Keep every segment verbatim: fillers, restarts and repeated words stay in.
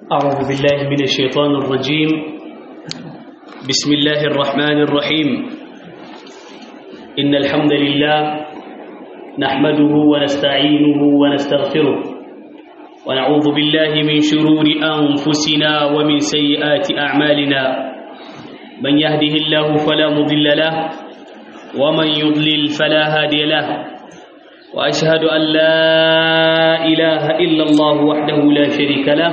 أعوذ بالله من الشيطان الرجيم. بسم الله الرحمن الرحيم. إن الحمد لله نحمده ونستعينه ونستغفره ونعوذ بالله من شرور أنفسنا ومن سيئات أعمالنا. من يهده الله فلا مضل له ومن يضلل فلا هادي له، وأشهد أن لا إله إلا الله وحده لا شريك له،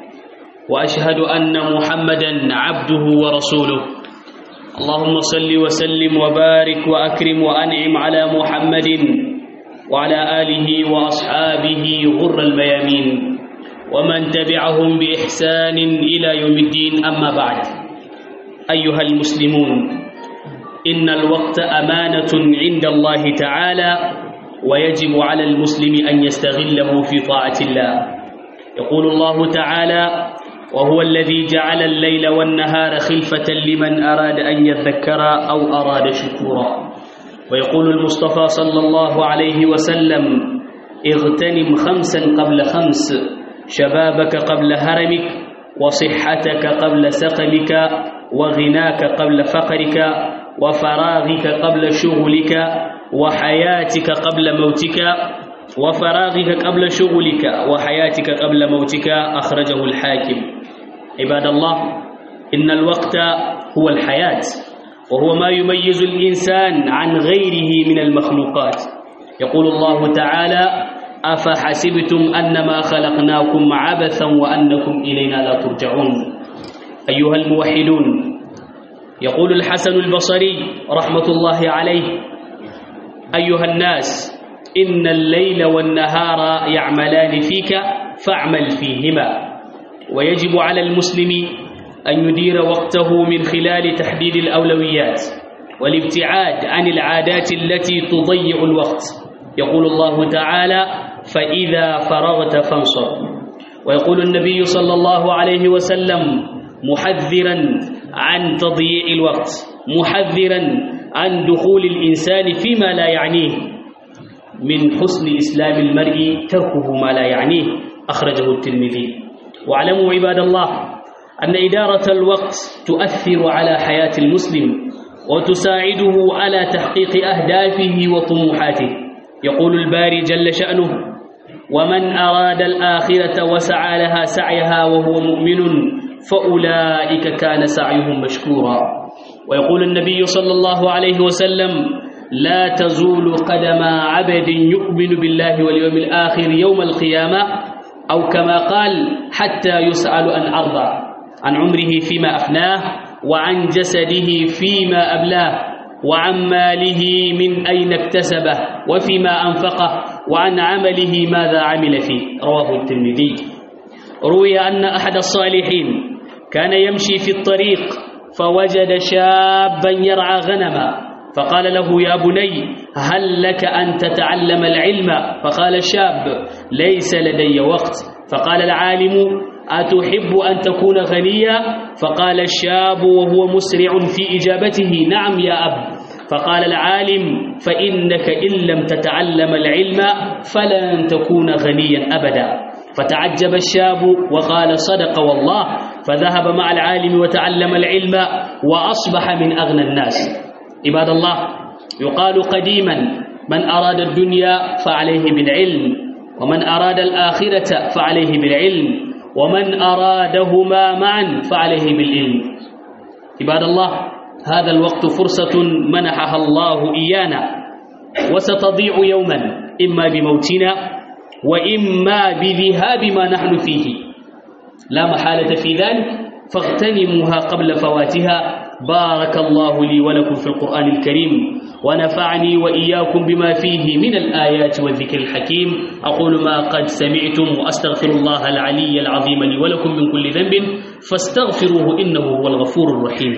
وأشهد أن محمدًا عبده ورسوله. اللهم صل وسلم وبارك وأكرم وأنعم على محمد وعلى آله وأصحابه غر الميامين ومن تبعهم بإحسان إلى يوم الدين. أما بعد، أيها المسلمون، إن الوقت أمانة عند الله تعالى، ويجب على المسلم أن يستغله في طاعة الله. يقول الله تعالى: وهو الذي جعل الليل والنهار خلفة لمن أراد أن يذكر أو أراد شكورا. ويقول المصطفى صلى الله عليه وسلم: اغتنم خمسا قبل خمس، شبابك قبل هرمك، وصحتك قبل سقمك، وغناك قبل فقرك، وفراغك قبل شغلك، وحياتك قبل موتك وفراغك قبل شغلك وحياتك قبل موتك. أخرجه الحاكم. عباد الله، إن الوقت هو الحياة، وهو ما يميز الإنسان عن غيره من المخلوقات. يقول الله تعالى: أفحسبتم أنما خلقناكم عبثا وأنكم إلينا لا ترجعون. أيها الموحدون، يقول الحسن البصري رحمة الله عليه: أيها الناس، إن الليل والنهار يعملان فيك فاعمل فيهما. ويجب على المسلم أن يدير وقته من خلال تحديد الأولويات والابتعاد عن العادات التي تضيع الوقت. يقول الله تعالى: فإذا فرغت فانصب. ويقول النبي صلى الله عليه وسلم محذرا عن تضييع الوقت، محذرا عن دخول الإنسان فيما لا يعنيه. من حسن إسلام المرء تركه ما لا يعنيه. أخرجه الترمذي. واعلموا عباد الله أن إدارة الوقت تؤثر على حياة المسلم وتساعده على تحقيق أهدافه وطموحاته. يقول الباري جل شأنه: ومن أراد الآخرة وسعى لها سعيها وهو مؤمن فأولئك كان سعيهم مشكورا. ويقول النبي صلى الله عليه وسلم: لا تزول قدم عبد يؤمن بالله واليوم الآخر يوم القيامة، أو كما قال: حتى يسأل عن أربع: عن عمره فيما أفناه، وعن جسده فيما أبلاه، وعن ماله من أين اكتسبه وفيما أنفقه، وعن عمله ماذا عمل فيه. رواه الترمذي. روي أن أحد الصالحين كان يمشي في الطريق فوجد شابا يرعى غنما، فقال له: يا بني، هل لك أن تتعلم العلم؟ فقال الشاب: ليس لدي وقت. فقال العالم: أتحب أن تكون غنيا؟ فقال الشاب وهو مسرع في إجابته: نعم يا أب. فقال العالم: فإنك إن لم تتعلم العلم فلن تكون غنيا أبدا. فتعجب الشاب وقال: صدق والله. فذهب مع العالم وتعلم العلم وأصبح من أغنى الناس. عباد الله، يقال قديما: من أراد الدنيا فعليه بالعلم، ومن أراد الآخرة فعليه بالعلم، ومن أرادهما معا فعليه بالعلم. عباد الله، هذا الوقت فرصة منحها الله إيانا، وستضيع يوما، إما بموتنا وإما بذهاب ما نحن فيه، لا محالة في ذلك، فاغتنموها قبل فواتها. بارك الله لي ولكم في القرآن الكريم، ونفعني وإياكم بما فيه من الآيات والذكر الحكيم. أقول ما قد سمعتم، وأستغفر الله العلي العظيم لي ولكم من كل ذنب فاستغفروه إنه هو الغفور الرحيم.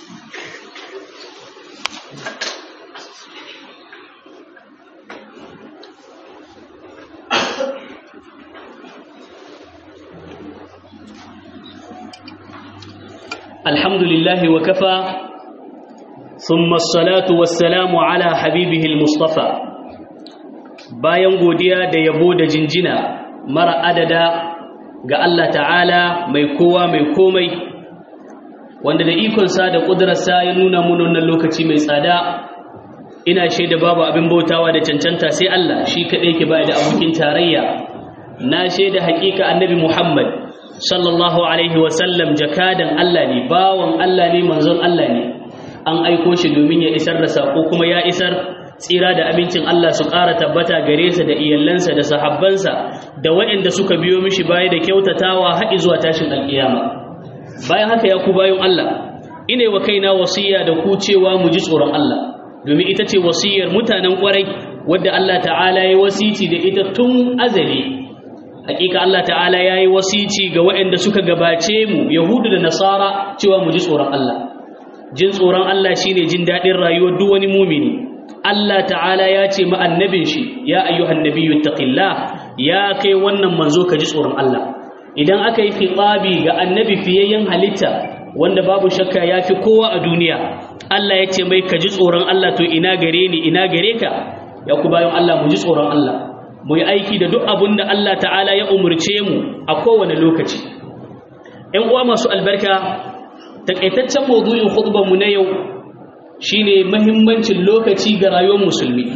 الحمد لله وكفى، ثم الصلاة والسلام على حبيبه المصطفى. bayan godiya da yabo da jinjina mara adada ga Allah ta'ala mai kowa mai komai wanda da ikonsa da ƙudurarsa ya nuna mun wannan lokaci mai tsada. Ina shaida babu abin bautawa da cancanta sai Allah shi kaɗai ke bai da abokin tarayya. Na shaida haƙiƙa annabi Muhammad sallallahu alaihi wasallam jakadan Allah ne, bawan Allah ne, manzon Allah ne. An aiko shi domin ya isar da saƙo kuma ya isar. Tsira da abincin Allah su ƙara tabbata gare sa da iyalansa da sahabbansa da waɗanda suka biyo mishi baya da kyautatawa har zuwa tashin alƙiyama. Bayan haka ya ku bayan Allah, ina wa kaina wasiya da ku cewa mu ji tsoron Allah, domin ita ce wasiyar mutanen ƙwarai wadda Allah ta'ala ya wasici da ita tun azali. Hakika Allah ta'ala ya yi wasici ga waɗanda suka gabace mu Yahudu da Nasara cewa mu ji tsoron Allah. Jin tsoron Allah shine jin daɗin rayuwar duk wani mumini. Allah ta'ala ya ce ma annabin shi, ya ayyuhan nabiyyu taqillah, ya kai wannan manzo ka ji tsoron Allah. Idan aka yi khitabi ga annabi fiyayyen halitta wanda babu shakka yafi kowa a duniya, Allah ya ce mai ka ji tsoron Allah, to ina gare ni ina gare ka? Ya ku bayan Allah mu ji tsoron Allah, mu yi aiki da duk abin da Allah ta'ala ya umurce mu a kowane lokaci. ‘Yan uwa masu albarka, takaitaccen mawdu'in khutbar mu na yau shine mahimmancin lokaci ga rayuwar musulmi.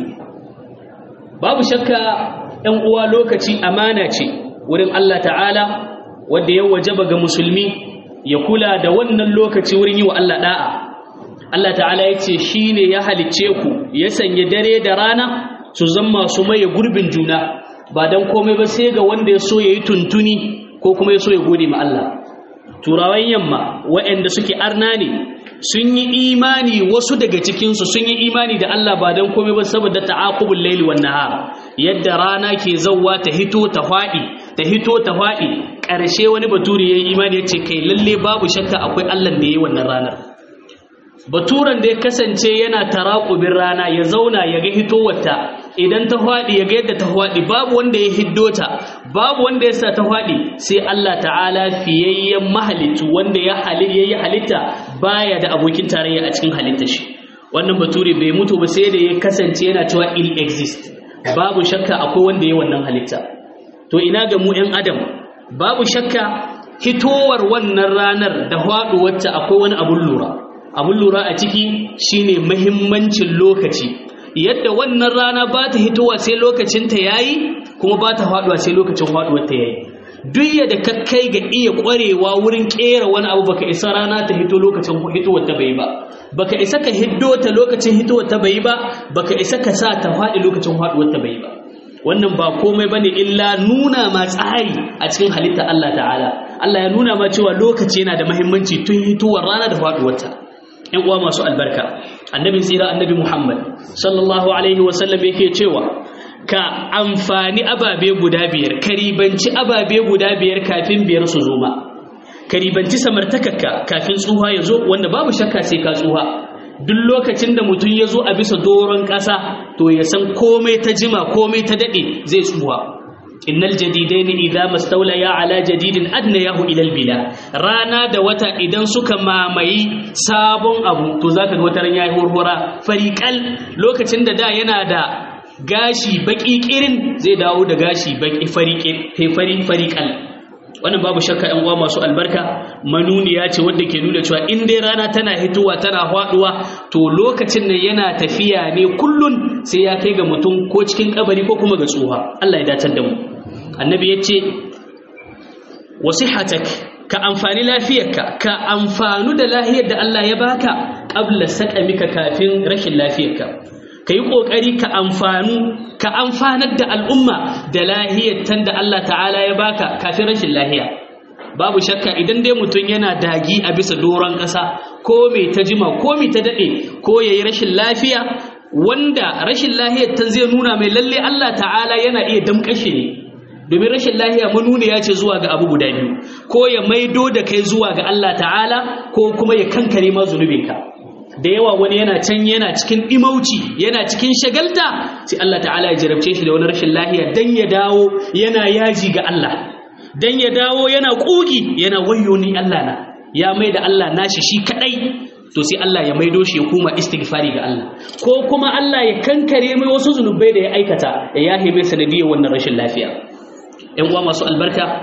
Babu shakka ‘yan uwa, lokaci amana ce wurin Allah ta'ala wanda ya wajaba ga musulmi ya kula da wannan lokaci wurin yi wa Allah da'a. Allah ta'ala ya ce shi ne ya halicce ku, ya sanya dare da rana su zama su maye gurbin juna, ba don komai ba sai ga wanda ya so ya yi tuntuni ko kuma ya so ya gode ma Allah. Turawan yamma waɗanda suke arna ne sun yi imani, wasu daga cikinsu sun yi imani da Allah ba don komai ba saboda ta'aqubul layli wan nahar, yadda rana ke zawwa ta hito ta faɗi ta hito ta faɗi. Ƙarshe wani baturi yayi imani yace kai lalle babu shakka akwai Allah da yayi wannan ranar. Baturan da ya kasance yana taraqubin rana ya zauna ya ga hitowarta, idan ta faɗi ya ga yadda ta faɗi, babu wanda ya hiddo ta, babu wanda ya sa ta faɗi sai Allah ta'ala fiyayyen mahalittu wanda ya yayi halitta baya da abokin tarayya a cikin halittar shi. Wannan bature bai mutu ba sai da ya kasance yana cewa il exist. Babu shakka akwai wanda ya wannan halitta. To ina ga mu ƴan adam, babu shakka hitowar wannan ranar da faɗuwarta akwai wani abun lura. Abun lura a ciki shine muhimmancin lokaci, yadda wannan rana ba ta hitowa sai lokacinta yayi kuma ba ta faɗuwa sai lokacin faɗuwarta yayi. Duk yadda ka kai ga iya ƙwarewa wurin ƙera wani abu, baka isa rana ta hito lokacin hitowar ta bai ba, baka isa ka hiddo ta lokacin hitowar ta bai ba, baka isa ka sa ta faɗi lokacin faɗuwar ta bai ba. Wannan ba komai bane illa nuna ma tsari a cikin halitta Allah ta'ala. Allah ya nuna ma cewa lokaci yana da muhimmanci tun hitowar rana da faɗuwar ta. ‘Yan uwa masu albarka, annabin tsira annabi Muhammad sallallahu alaihi wasallam yake cewa ka amfani ababe guda biyar, karibanci ababe guda biyar kafin biyar su zo ma. Karibanci samartakarka kafin tsuha ya zo, wanda babu shakka sai ka tsuha. Duk lokacin da mutum ya zo a bisa doron ƙasa, to ya san komai ta jima komai ta daɗe zai tsuha. Innal jadidaini idza mastawlaya ala jadidin adnayahu ila albila. Rana da wata idan suka mamayi sabon abu, to zaka ga wata ran yayi hurhura fariqal. Lokacin da da yana da gashi baki kirin, zai dawo da gashi baki fariqin kai fari fariqal. Wannan babu shakka ɗan uwa masu albarka, manuniya ce wanda ke nuna cewa in dai rana tana hitowa tana faduwa, to lokacin nan yana tafiya ne kullun sai ya kai ga mutum ko cikin kabari ko kuma ga tsuha. Allah ya datar da mu. Annabi ya ce wasihatak, ka amfani lafiyarka, ka amfanu da lafiyar da Allah ya baka qabla saqamika, kafin rashin lafiyarka. Ka yi ƙoƙari ka amfanu ka amfanar da al'umma da lahiyar tan da Allah ta'ala ya baka kafin rashin lahiya. Babu shakka idan dai mutum yana dagi a bisa doron ƙasa, ko mai ta jima ko mai ta daɗe, ko ya yi rashin lafiya, wanda rashin lahiyar tan zai nuna mai lalle Allah ta'ala yana iya damƙashe ne. Domin rashin lahiya manuniya ce zuwa ga abu guda biyu, ko ya maido da kai zuwa ga Allah ta'ala, ko kuma ya kankare ma zunubinka. Da yawa wani yana can yana cikin imauci, yana cikin shagalta, sai Allah ta'ala ya jarabce shi da wani rashin lahiya dan ya dawo yana yaji ga Allah, dan ya dawo yana kugi, yana wayyo ni Allah na, ya mai da Allah nashi shi kadai. To sai Allah ya maido shi ya koma istighfari ga Allah, ko kuma Allah ya kankare mai wasu zunubai da ya aikata, ya yahe mai sanadiyar wannan rashin lafiya. Ƴan uwa masu albarka,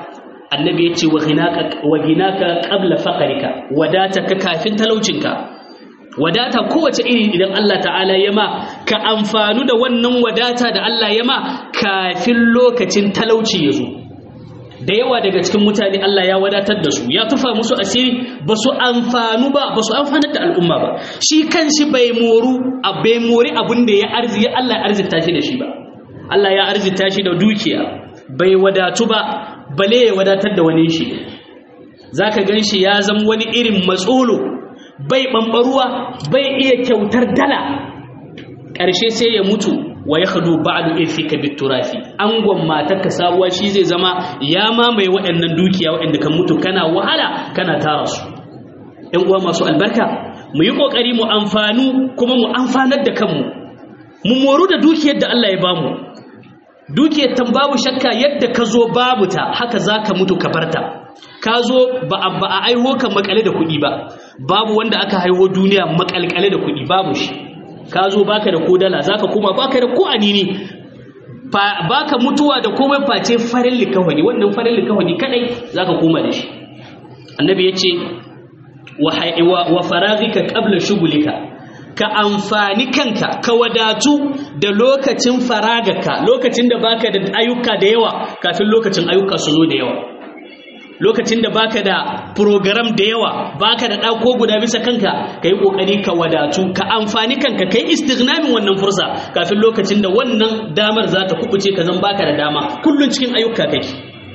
annabi ya ce wa ghinaka wa ghinaka qabla faqrika wadata ka kafin talaucinka wadata kowace iri idan Allah ta'ala ya ma ka amfanu da wannan wadata da Allah ya ma kafin lokacin talauci ya zo da yawa daga cikin mutane Allah ya wadatar da su ya tufa musu asiri ba su amfanu ba ba su amfanar da al'umma ba shi kanshi bai moru a bai mori abin da ya arziki Allah ya arzita shi da shi ba Allah ya arzita shi da dukiya bai wadatu ba bale ya wadatar da wani shi zaka ganshi ya zama wani irin matsolo bai bambaruwa bai iya kyautar dala ƙarshe sai ya mutu wa yakhdu ba'du ifika biturafi angon matarka sabuwa shi zai zama ya mamaye waɗannan dukiya waɗanda kan mutu kana wahala kana tara su ɗan uwa masu albarka mu yi kokari mu amfanu kuma mu amfanar da kanmu mu moru da dukiyar da Allah ya bamu dukiyar tan babu shakka yadda ka zo babu ta haka zaka mutu ka barta ka zo ba a aiho ka makale da kuɗi ba babu wanda aka haiho duniya makalkale da kuɗi babu shi ka zo baka da kodala zaka kuma baka da ko anini baka mutuwa da komai face farin likawani wannan farin likawani kadai zaka koma da shi annabi yace wa wa faragika qabla shugulika ka amfani kanka ka wadatu da lokacin faragaka lokacin da baka da ayyuka da yawa kafin lokacin ayyuka su zo da yawa lokacin da baka da program da yawa baka da ɗako guda bisa kanka kai kokari ka wadatu ka amfani kanka kai istighnamin wannan fursa kafin lokacin da wannan damar za ta kubuce ka zan baka da dama kullun cikin ayyuka kake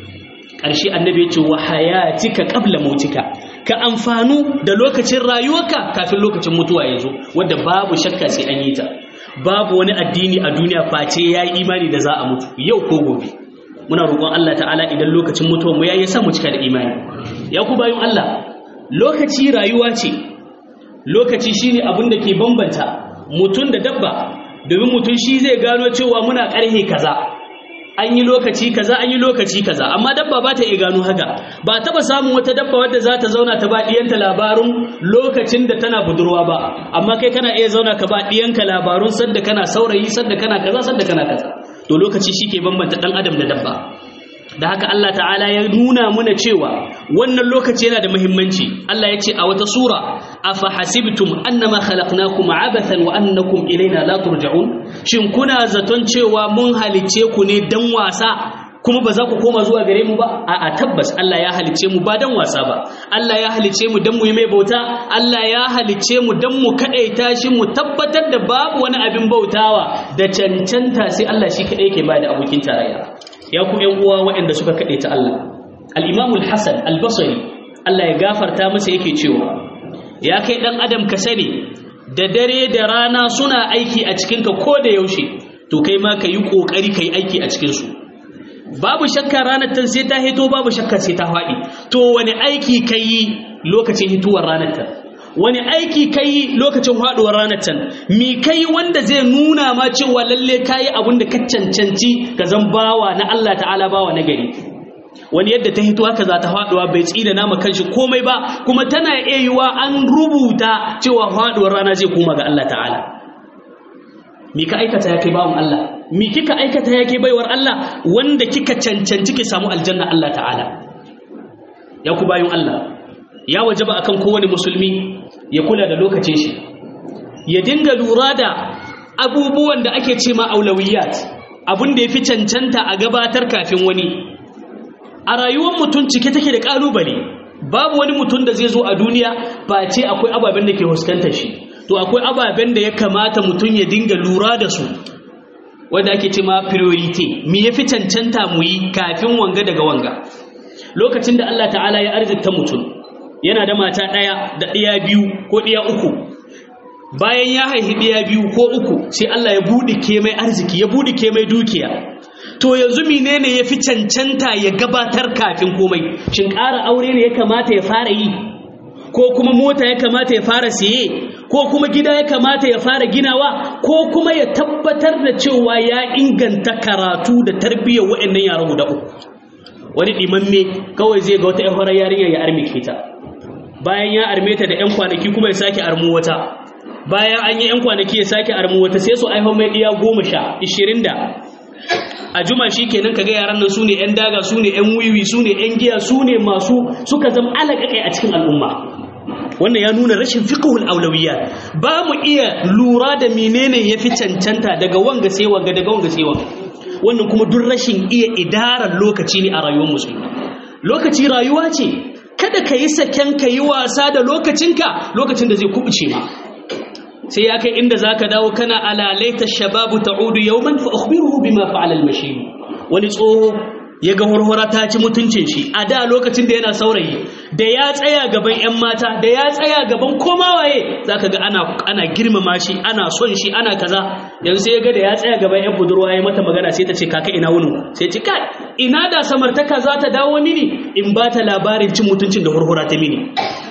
ƙarshe annabi ya ce wa hayatika qabla mautika ka amfanu da lokacin rayuwarka kafin lokacin mutuwa ya zo wanda babu shakka sai an yi ta babu wani addini a duniya face yayi imani da za a mutu yau ko gobe muna roƙon Allah ta'ala idan lokacin mutuwar mu yayi sa mu cika da imani ya ku bayin Allah lokaci rayuwa ce lokaci shine abin da ke bambanta mutun da dabba domin mutun shi zai gano cewa muna ƙarhe kaza an yi lokaci kaza an yi lokaci kaza amma dabba ba ta iya gano haka ba taba samun wata dabba wadda za ta zauna ta ba diyanta labarun lokacin da tana budurwa ba amma kai kana iya zauna ka ba diyanka labarun sadda kana saurayi sadda kana kaza sadda kana kaza to lokaci shike bambanta dan adam da dabba da haka Allah ta'ala ya nuna muna cewa wannan lokaci yana da muhimmanci Allah ya ce a wata sura afa hasibtum annama khalaqnakum abathan wa annakum ilaina la turja'un shin kuna zaton cewa mun halice ku ne dan wasa kuma ba za ku koma zuwa gare mu ba a tabbas Allah ya halice mu ba dan wasa ba Allah ya halice mu dan mu yi mai bauta Allah ya halice mu dan mu kadaita shi mu tabbatar da babu wani abin bautawa da cancanta sai Allah shi kadai yake ba da abokin tarayya ya ku ƴan uwa waɗanda suka kadaita Allah al-Imam al-Hasan al-Basri Allah ya gafarta masa yake cewa ya kai dan adam ka sani da dare da rana suna aiki a cikin ka ko da yaushe to kai ma ka yi kokari kai aiki a cikin su babu shakka ranar tan sai ta hito babu shakka sai ta faɗi to wani aiki kai lokacin hituwar ranar tan wani aiki kai lokacin faɗuwar ranar tan mi kai wanda zai nuna ma cewa lalle kai abin da ka cancanci ka zan bawa na Allah ta'ala bawa na gari wani yadda ta hito haka za ta faɗuwa bai tsina nama kanshi komai ba kuma tana iya yiwa an rubuta cewa faɗuwar rana zai koma ga Allah ta'ala mi ka aikata ya kai bawon Allah mi kika aikata yake baiwar Allah wanda kika cancanci ki samu aljanna Allah ta'ala ya ku bayin Allah ya wajaba akan kowane musulmi ya kula da lokacin shi ya dinga lura da abubuwan da ake ce ma aulawiyat abin da yafi cancanta a gabatar kafin wani a rayuwar mutum cike take da kalubale babu wani mutum da zai zo a duniya ba ce akwai ababen da ke huskantar shi to akwai ababen da ya kamata mutum ya dinga lura da su wanda ake ce ma priority me yafi cancanta mu yi kafin wanga daga wanga lokacin da Allah ta'ala ya arzikta mutum yana da mata daya da ɗiya biyu ko ɗiya uku bayan ya haihi ɗiya biyu ko uku sai Allah ya buɗe ke mai arziki ya buɗe ke mai dukiya to yanzu menene yafi cancanta ya gabatar kafin komai shin ƙara aure ne ya kamata ya fara yi ko kuma mota ya kamata ya fara siye ko kuma gida ya kamata ya fara ginawa ko kuma ya tabbatar da cewa ya inganta karatu da tarbiyyar waɗannan yaran guda uku wani dimamme kawai zai ga wata ƴan yarinya ya armike ta bayan ya arme ta da ƴan kwanaki kuma ya sake armu wata bayan an yi ƴan kwanaki ya sake armu wata sai su aiho mai diya goma sha ishirin da a juma shi kenan kaga yaran nan sune yan daga sune yan wiwi sune yan giya sune masu suka zama alaƙaƙai a cikin al'umma. Wannan ya nuna rashin fiqhul awlawiyat. Ba mu iya lura da menene yafi cancanta daga wanga sai wanga daga wanga sai wanga. Wannan kuma duk rashin iya idarar lokaci ne a rayuwar musulmi. Lokaci rayuwa ce, kada ka yi saken ka yi wasa da lokacinka lokacin da zai kubuce ma. Sai ya kai inda zaka dawo kana alalaita shababu ta'udu yawman fa akhbiruhu bima fa'ala al-mashib. Wani tsoho ya ga hurhura ta ci mutuncin shi a da lokacin da yana saurayi, da ya tsaya gaban ƴan mata, da ya tsaya gaban komawaye zaka ga ana ana girmama shi, ana son shi, ana kaza. Yanzu sai ya ga da ya tsaya gaban ƴan budurwa yayi mata magana sai ta ce kaka ina wuni, sai ce kai ina da samartaka za ta dawo mini in ba ta labarin cin mutuncin da hurhura ta mini.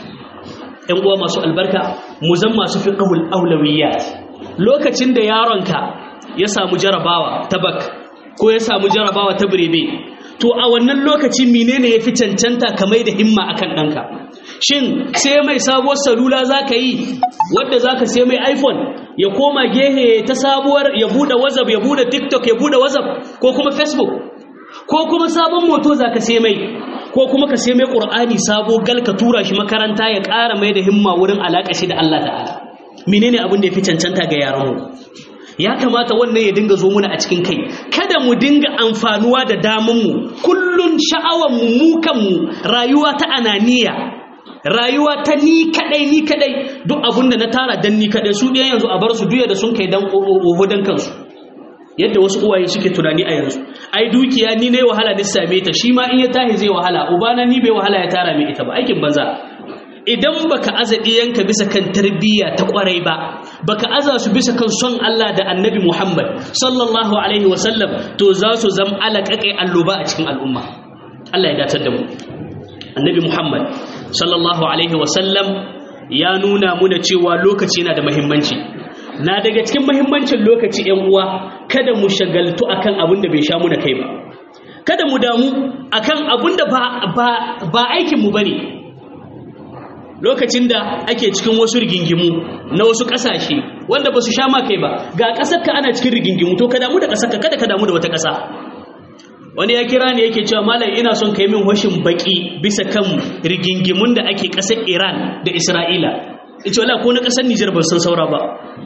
‘Yan uwa masu albarka, mu zan masu fiqhul awlawiyat. Lokacin da yaronka ya samu jarabawa ta bak ko ya samu jarabawa ta birebe, to a wannan lokaci menene ya fi cancanta ka mai da himma akan ɗanka? Shin sai mai sabuwar salula za ka yi wadda za ka sai mai iPhone ya koma gehe ta sabuwar ya buɗe WhatsApp ya buɗe TikTok ya buɗe WhatsApp ko kuma Facebook, ko kuma sabon moto za ka sai mai, ko kuma ka sai mai Qur'ani sabo gal ka tura shi makaranta ya ƙara mai da himma wurin alaƙa shi da Allah ta'ala. Menene abin da ya fi cancanta ga yaranmu? Ya kamata wannan ya dinga zo muna a cikin kai. Kada mu dinga amfanuwa da damanmu, kullun sha'awanmu mu kanmu, rayuwa ta ananiya, rayuwa ta ni kadai ni kadai, duk abin da na tara dan ni kadai, su ɗaya yanzu a bar su duya da sun kai dan oho dan kansu. Yadda wasu uwaye suke tunani a yanzu, ai dukiya ni ne wahala ni same ta, shi ma in ya tahi zai wahala, ubana ni bai wahala ya tara mai ita ba, aikin banza. Idan baka aza diyanka bisa kan tarbiyya ta kwarai ba, baka aza su bisa kan son Allah da Annabi Muhammad sallallahu alaihi wasallam, to za su zama alaƙaƙai alluba a cikin al'umma. Allah ya datar da mu. Annabi Muhammad sallallahu alaihi wasallam ya nuna muna cewa lokaci yana da muhimmanci. Na daga cikin muhimmancin lokaci ‘yan uwa, kada mu shagaltu akan abin da bai sha muna kai ba, kada mu damu akan abin da ba, ba, ba aikinmu ba ne. Lokacin da ake cikin wasu rigingimu na wasu ƙasashe wanda ba su sha ma kai ba, ga ƙasarka ana cikin rigingimu, to ka damu da ƙasarka, kada ka damu da wata ƙasa. Wani ya kira ne yake cewa malam ina son kai min washin baki bisa kan rigingimun da ake ƙasar Iran da Isra'ila. Ita wala ko na ƙasar Nijar ban san saura ba.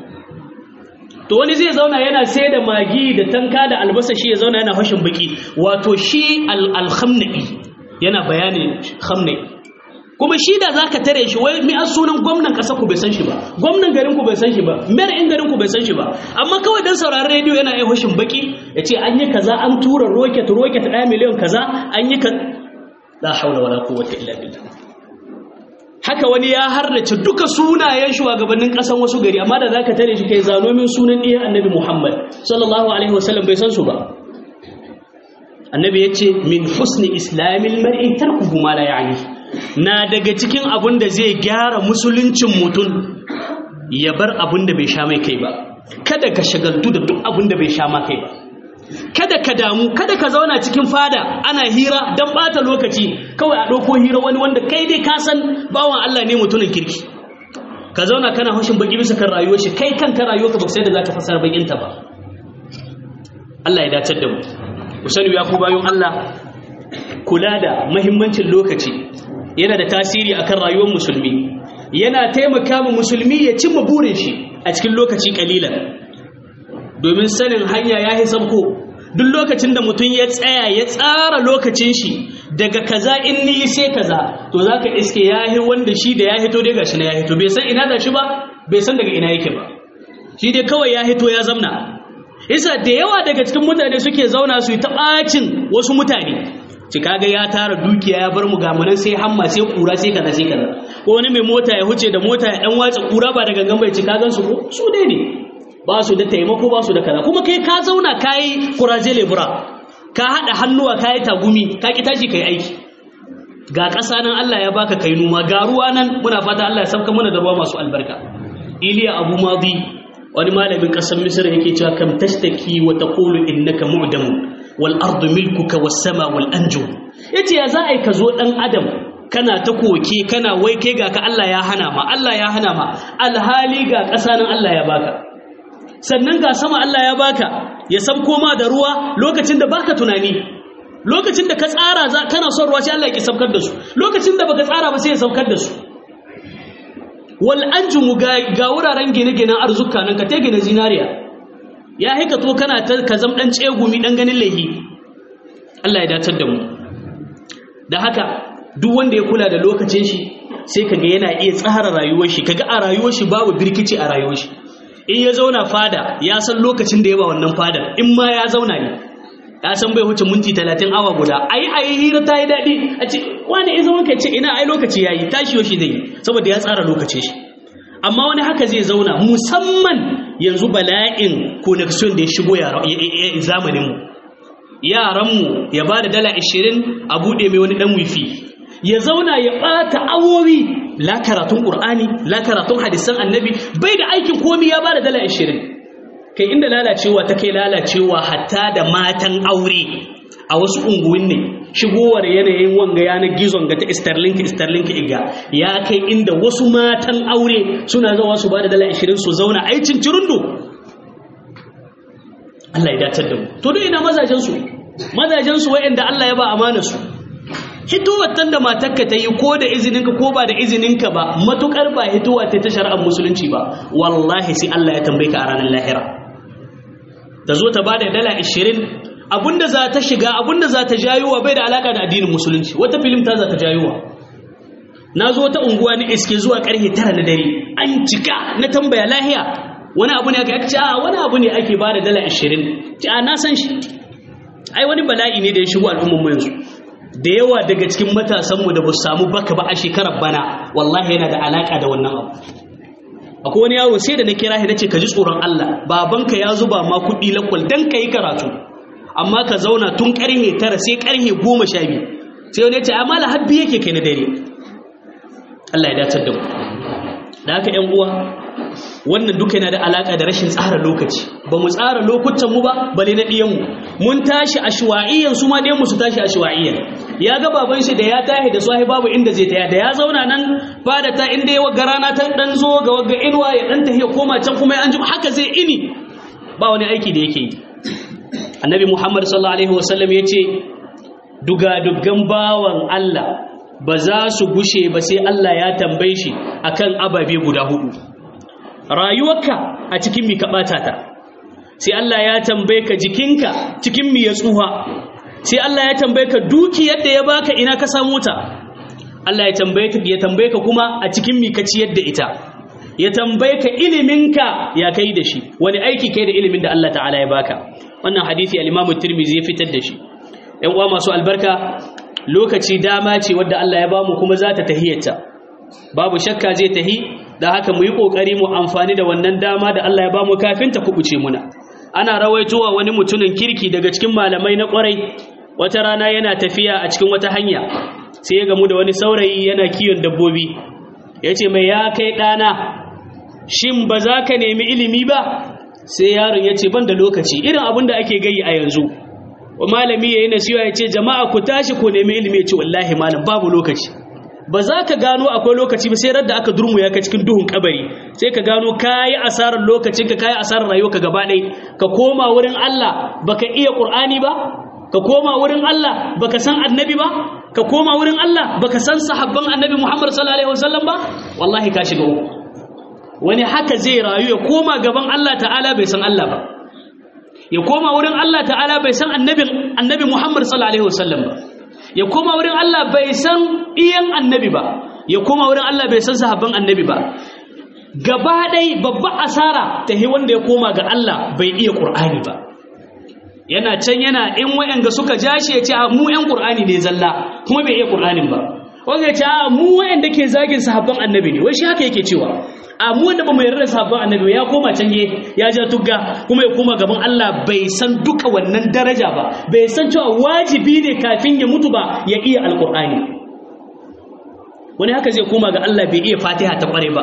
To wani zai zauna yana sai da magi da tanka da albasa, shi ya zauna yana hashin baki, wato shi al-Khamnai yana bayanin Khamnai. Kuma shi da zaka tare shi wai mi an sunan gwamnan kasar ku bai san shi ba, gwamnan garin ku bai san shi ba, mayor in garin ku bai san shi ba, amma kawai dan sauraron rediyo yana yi hashin baki yace an yi kaza, an tura rocket rocket ɗaya miliyan kaza, an yi ka la haula wala quwwata illa billah. Haka wani ya harrace duka sunayen shugabannin kasan wasu gari, amma da zaka tare shi kai zano min sunan ɗiyan Annabi Muhammad sallallahu alaihi wasallam bai san su ba. Annabi yace min husni islamil mar'i tarkuhu ma la ya'ni. Na daga cikin abin da zai gyara musuluncin mutum ya bar abin da bai sha mai kai ba. Kada ka shagaltu da duk abin da bai sha ma kai ba. Kada ka damu, kada ka zauna cikin fada ana hira don bata lokaci, kawai a ɗauko hira wani wanda kai dai ka san bawan Allah ne mutumin kirki. Ka zauna kana hashin baki bisa kan rayuwar shi, kai kanka rayuwarka ba sai da za ka fasara bakinta ba. Allah ya dace da mu. Ku sani ya ku bayan Allah, kula da muhimmancin lokaci yana da tasiri akan rayuwar musulmi, yana taimaka ma musulmi ya cimma burin shi a cikin lokaci kalilan. Domin sanin hanya ya yi sabko, duk lokacin da mutum ya tsaya ya tsara lokacin shi daga kaza in ni sai kaza, to zaka iske ya yi wanda shi da ya hito dai gashi na ya hito, bai san ina da shi ba, bai san daga ina yake ba, shi dai kawai ya hito ya zamna. Isa da yawa daga cikin mutane suke zauna su yi ta ɓacin wasu mutane, ci kaga ya tara dukiya ya bar mu ga munan sai hamma sai kura sai kaza sai kaza, ko wani mai mota ya huce da mota ya dan watsa kura ba da gangan bai ci kagan su ko su dai ne ba su da taimako ba su da kaza, kuma kai ka zauna kai kuraje lebura, ka hada hannuwa kai tagumi ka ki tashi kai aiki. Ga ƙasa nan Allah ya baka kai noma, ga ruwa nan muna fata Allah ya sauka mana da ruwa masu albarka. Iliya Abu Madi wani malamin ƙasar Misir yake cewa kam tashtaki wa taqulu innaka mu'damun wal ardu milkuka was sama wal anjum. Yace ya za ai ka zo dan adam kana ta koke kana wai kai ga ka Allah ya hana ma, Allah ya hana ma, alhali ga ƙasa nan Allah ya baka, sannan ga sama Allah ya baka, ya sabko ma da ruwa lokacin da baka tunani, lokacin da ka tsara za kana son ruwa sai Allah ya ki sabkar da su, lokacin da baka tsara ba sai ya sabkar da su. Wal anjumu ga wuraren gine-ginen arzuka nan ka te gine zinariya, ya haika to kana ta ka zam dan tsegumi dan ganin laihi. Allah ya datar da mu. Da haka duk wanda ya kula da lokacin shi sai kaga yana iya tsara rayuwar shi, kaga a rayuwar shi babu birkici a rayuwar shi. In ya zauna fada ya san lokacin da ya ba wannan fadar, in ma ya zauna ne ya san bai wuce minti talatin awa guda. Ai ai hira ta yi daɗi a ce wani ya zama ka ce ina ai lokaci yayi, tashi shi zai yi saboda ya tsara lokacin shi. Amma wani haka zai zauna, musamman yanzu bala'in connection da ya shigo zamaninmu. Yaranmu ya ba da dala ashirin a buɗe mai wani ɗan wifi, ya zauna ya ɓata awowi, la karatun ƙur'ani, la karatun hadisan annabi, bai da aikin komi ya ba da dala ashirin. Kai inda lalacewa ta kai lalacewa hatta da matan aure a wasu unguwin ne, shigowar yanayin wanga yanar gizon ga ta istarlinki istarlinki iga ya kai inda wasu matan aure suna zuwa su ba da dala ashirin su zauna aikin cirundo. Allah ya datar da mu. To dai ina mazajen su mazajen su wayanda Allah ya ba amana su, hitowar tan da matarka ta yi ko da izininka ko ba da izininka ba, matukar ba hitowa ta ta shari'ar musulunci ba, wallahi sai Allah ya tambaye ka a ranar lahira. Ta zo ta bada dala ashirin, abinda za ta shiga abinda za ta jayowa bai da alaka da addinin musulunci. Wata filim ta za ta jayowa. Na zo ta unguwa ni iske zuwa karfe tara na dare an cika, na tambaya lahiya wani abu ne aka ce a wani abu ne ake bada dala ashirin. Ce a na san shi, ai wani bala'i ne da ya shigo al'ummar mu yanzu. Da yawa daga cikin matasanmu da ba su samu baka ba a shekarar bana, wallahi yana da alaka da wannan abu. Akwai wani yawo sai da na kira shi nace ka ji tsoron Allah, babanka ya zuba ma kuɗi lakwal dan ka yi karatu, amma ka zauna tun ƙarhe tara sai ƙarhe goma sha biyu. Sai wani ya ce amma la habbi yake kai na dare. Allah ya dacar da mu. Da haka ƴan uwa, wannan duka yana da alaka da rashin tsara lokaci. Ba mu tsara lokutan mu ba, bale na ɗiyan mu. Mun tashi ashwa'iyyan, su ma ɗiyan mu su tashi ashwa'iyyan. Ya ga baban shi da ya tahi da sahi babu inda zai taya, da ya zauna nan fada ta inda ya wagga rana ta dan zo ga wagga inuwa ya dan tahi ya koma can kuma ya anji haka zai ini, ba wani aiki da yake yi. Annabi Muhammad sallallahu alaihi wasallam yace duga duggan bawan Allah ba za su gushe ba sai Allah ya tambaye shi akan ababe guda hudu. Rayuwarka a cikin mi ka bata ta, sai Allah ya tambaye ka jikinka cikin mi ya tsuha, sai Allah ya tambaye ka dukiyar da ya baka ina ka samu ta, Allah ya tambaye ka ya tambaye ka kuma a cikin mi ka ciyar da ita, ya tambaye ka iliminka ya kai da shi, wani aiki kai da ilimin da Allah ta'ala ya baka. Wannan hadisi al-Imam Tirmidhi ya fitar da shi. Ɗan uwa masu albarka, lokaci dama ce wadda Allah ya bamu kuma za ta tahiyata, babu shakka zai tahi. Da haka mu yi ƙoƙari mu amfani da wannan dama da Allah ya ba mu kafin ta kubuce muna. Ana rawaitowa wani mutumin kirki daga cikin malamai na ƙwarai, wata rana yana tafiya a cikin wata hanya, sai ya gamu da wani saurayi yana kiwon dabbobi. Ya ce mai, ya kai ɗana, shin ba za ka nemi ilimi ba? Sai yaron ya ce ban da lokaci, irin abin da ake gayi a yanzu. Malami ya yi nasiha ya ce jama'a ku tashi ku nemi ilimi, ya ce wallahi malam babu lokaci. Ba za ka gano akwai lokaci ba sai radda aka durmu ya ka cikin duhun kabari, sai ka gano kayi asarar lokacin ka, kayi asarar rayuwarka gaba ɗaya. Ka koma wurin Allah baka iya Qur'ani ba, ka koma wurin Allah baka san annabi ba, ka koma wurin Allah baka san sahabban annabi Muhammad sallallahu alaihi wasallam ba, wallahi ka shiga uku. Wani haka zai rayu ya koma gaban Allah ta'ala bai san Allah ba, ya koma wurin Allah ta'ala bai san annabi annabi Muhammad sallallahu alaihi wasallam ba, ya koma wurin Allah bai san iyan annabi ba, ya koma wurin Allah bai san sahabban annabi ba. Gaba ɗai babba asara ta hi wanda ya koma ga Allah bai iya Qur'ani ba. Yana can yana in wayanga suka jashi ya ce a mu ƴan Qur'ani ne zalla, kuma bai iya Qur'anin ba. Wanda ya ce a mu wayanda ke zagin sahabban annabi ne, wai shi haka yake cewa. A mu wanda ba mu yarda da sahabban annabi ya koma can ya ja tugga, kuma ya koma gaban Allah bai san duka wannan daraja ba, bai san cewa wajibi ne kafin ya mutu ba ya iya alkur'ani. Wani haka zai koma ga Allah bai iya Fatiha ta kware ba.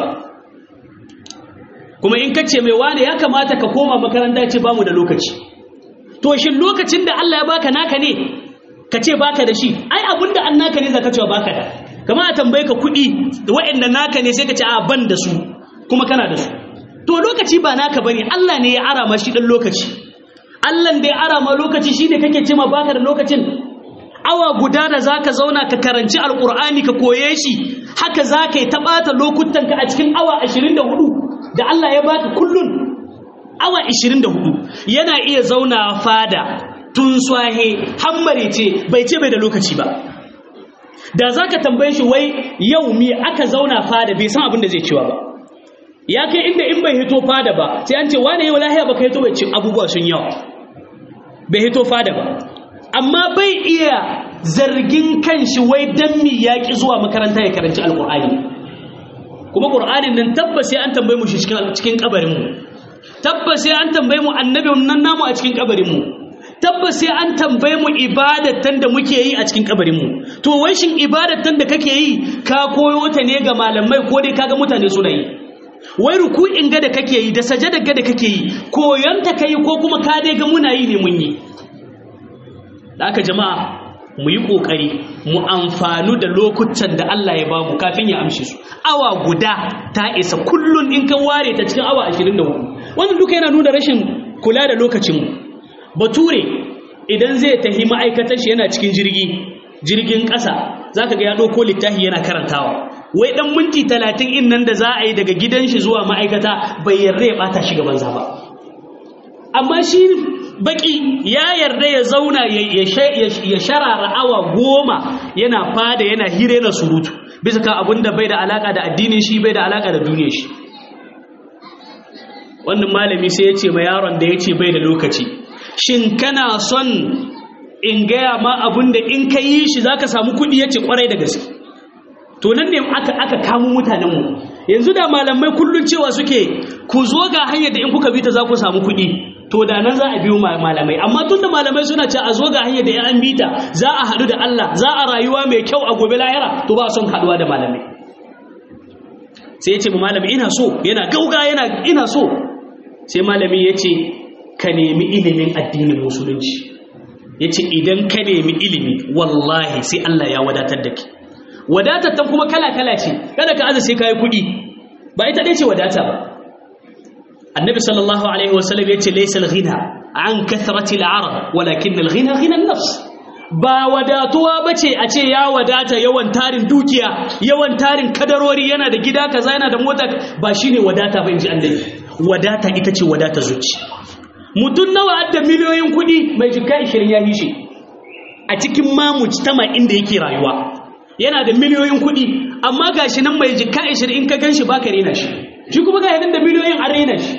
Kuma in kace mai wani ya kamata ka koma makaranta, ce bamu da lokaci. To shin lokacin da Allah ya baka naka ne kace baka da shi? Ai abinda an naka ne zaka cewa baka da. Kamar a tambaye ka kuɗi waɗanda naka ne sai ka ce a ban da su, kuma kana da su. To lokaci ba naka bane, Allah ne ya ara mashi dan lokaci. Allah da ya ara ma lokaci shine kake ce ma baka da lokacin. Awa guda da zaka zauna ka karanci alqur'ani ka koye shi, haka zaka yi ta bata lokutan ka a cikin awa ashirin da hudu da Allah ya baka kullun. Awa ashirin da hudu yana iya zauna fada tun swahe hammare ce bai ce bai da lokaci ba. Da zaka tambaye shi wai yau me aka zauna fada bai san abin da zai ciwa ba. Ya kai inda in bai hito fada ba sai an ce wane yau lahiya baka hito bai ce abubuwa sun yawa. Bai hito fada ba. Amma bai iya zargin kanshi wai dan mi yaki zuwa makaranta ya karanci alqur'ani. Kuma qur'anin nan tabbas sai an tambaye mu shi cikin cikin kabarin mu. Tabbas sai an tambaye mu annabin nan namu a cikin kabarin mu. Tabbas sai an tambaye mu ibadatan da muke yi a cikin kabarin mu. To wai shin ibadatan da kake yi ka koyo ta ne ga malamai ko dai kaga mutane suna yi? Wai ruku'in ga da kake yi da sajada ga da kake yi koyon ta kai ko kuma ka dai ga muna yi ne mun yi? Da aka jama'a mu yi kokari mu amfanu da lokutan da Allah ya bamu kafin ya amshe su. Awa guda ta isa kullun in ka ware ta cikin awa ashirin da hudu. Wannan duka yana nuna rashin kula da lokacin mu. Bature idan zai tafi ma'aikatar shi yana cikin jirgi jirgin ƙasa zaka ga ya dauko littafi yana karantawa. Wai dan minti talatin in nan da za a yi daga gidan shi zuwa ma'aikata bai yarda ya bata shi gaban za ba. Amma shi baki ya yarda ya zauna ya sharara awa goma yana fada yana hire na surutu bisa kan abin da bai da alaka da addinin shi bai da alaka da duniyar shi. Wannan malami sai ya ce ma yaron da ya ce bai da lokaci, shin kana son in gaya ma abin da in ka yi shi za ka samu kuɗi? Ya ce ƙwarai da gaske. To nan ne aka aka kamo mutanenmu. Yanzu da malamai kullum cewa suke ku zo ga hanyar da in kuka bi ta za ku samu kuɗi, to da nan za a biyo malamai. Amma tun da malamai suna ce a zo ga hanyar da an bi ta za a haɗu da Allah, za a rayuwa mai kyau a gobe lahira, to ba son haɗuwa da malamai. Sai ya ce malami ina so, yana gauga yana ina so. Sai malami ya ce ka nemi ilimin addinin musulunci. Ya ce idan ka nemi ilimi wallahi sai Allah ya wadatar da ki. Wadatar tan kuma kala-kala ce, kada ka aza sai ka yi kuɗi, ba ita ɗaya ce wadata ba. Annabi sallallahu alaihi wasallam ya ce laysa al-ghina an kathrati al-arab walakin al-ghina ghina an-nafs. Ba wadatuwa bace a ce ya wadata yawan tarin dukiya, yawan tarin kadarori, yana da gida kaza, yana da mota, ba shine wadata ba inji Annabi. Wadata ita ce wadata zuci. Mutun nawa adda miliyoyin kuɗi mai jikka ishirin ya yi shi a cikin ma mujtama inda yake rayuwa. Yana da miliyoyin kuɗi amma gashi nan mai jikka ishirin in ka ganshi baka rena shi. Shi kuma ga yanin da miliyoyin an rena shi.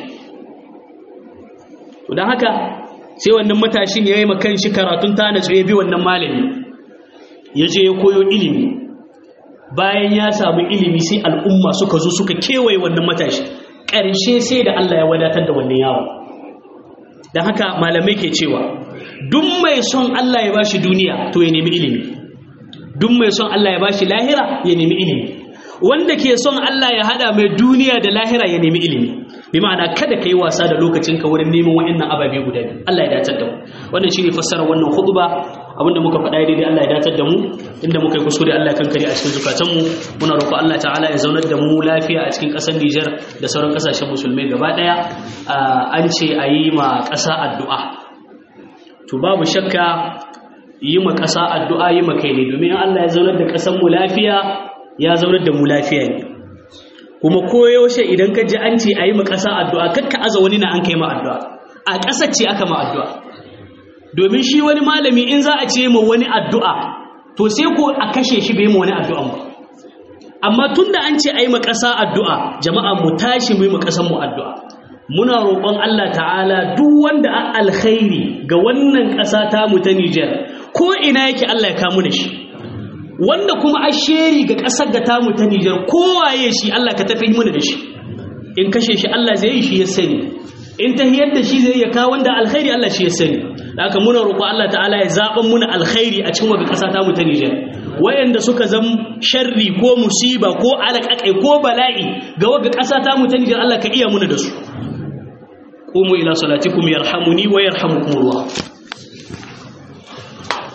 To dan haka sai wannan matashin ya yi makan shi karatun ta natsu ya bi wannan malami ya je ya koyo ilimi. Bayan ya samu ilimi sai al'umma suka zo suka kewaye wannan matashi, ƙarshe sai da Allah ya wadatar da wannan yawo. Dan haka malamai ke cewa duk mai son Allah ya bashi duniya to ya nemi ilimi, duk mai son Allah ya bashi lahira ya nemi ilimi, wanda ke son Allah ya hada mai duniya da lahira ya nemi ilimi. Bi ma'ana kada ka yi wasa da lokacinka wurin neman wa'annan ababe guda biyu. Allah ya datar da mu. Wannan shine fassarar wannan khutba. Abinda muka faɗa daidai Allah ya datar da mu, inda muka yi kuskure Allah ya kankare a cikin zukatanmu. Muna roƙo Allah ta'ala ya zaunar da mu lafiya a cikin ƙasar Niger da sauran ƙasashen musulmai gaba ɗaya. An ce a yi ma ƙasa addu'a. To babu shakka yi ma ƙasa addu'a yi ma kai ne, domin Allah ya zaunar da ƙasar mu lafiya ya zaunar da mu lafiya ne. Kuma koyaushe idan ka ji an ce a yi ma ƙasa addu'a, kakka aza wani na an kai ma addu'a, a ƙasar ce aka ma addu'a. Domin shi wani malami in za a ce ma wani addu'a to sai ko a kashe shi bai ma wani addu'an ba. Amma tun da an ce a yi ma ƙasa addu'a, jama'a mu tashi mu yi ma ƙasar mu addu'a. Muna roƙon Allah ta'ala duk wanda a alkhairi ga wannan ƙasa ta mu ta Nijar, ko ina yake Allah ya kamu da shi. Wanda kuma asheri ga ƙasar ga tamu ta Nijar, kowaye shi Allah ka tafi mana da shi. In kashe shi Allah zai yi shi ya sani, in tahiyar da shi zai ya kawo wanda alkhairi Allah shi ya sani. Da haka muna roƙo Allah ta'ala ya zaɓan muna alkhairi a cikin waga ƙasa tamu ta Nijar. Wayanda suka zam sharri ko musiba ko alaƙaƙai ko bala'i ga waga ƙasa tamu ta Nijar, Allah ka iya muna da su. Qumu ila salatikum yarhamuni wa yarhamukumullah.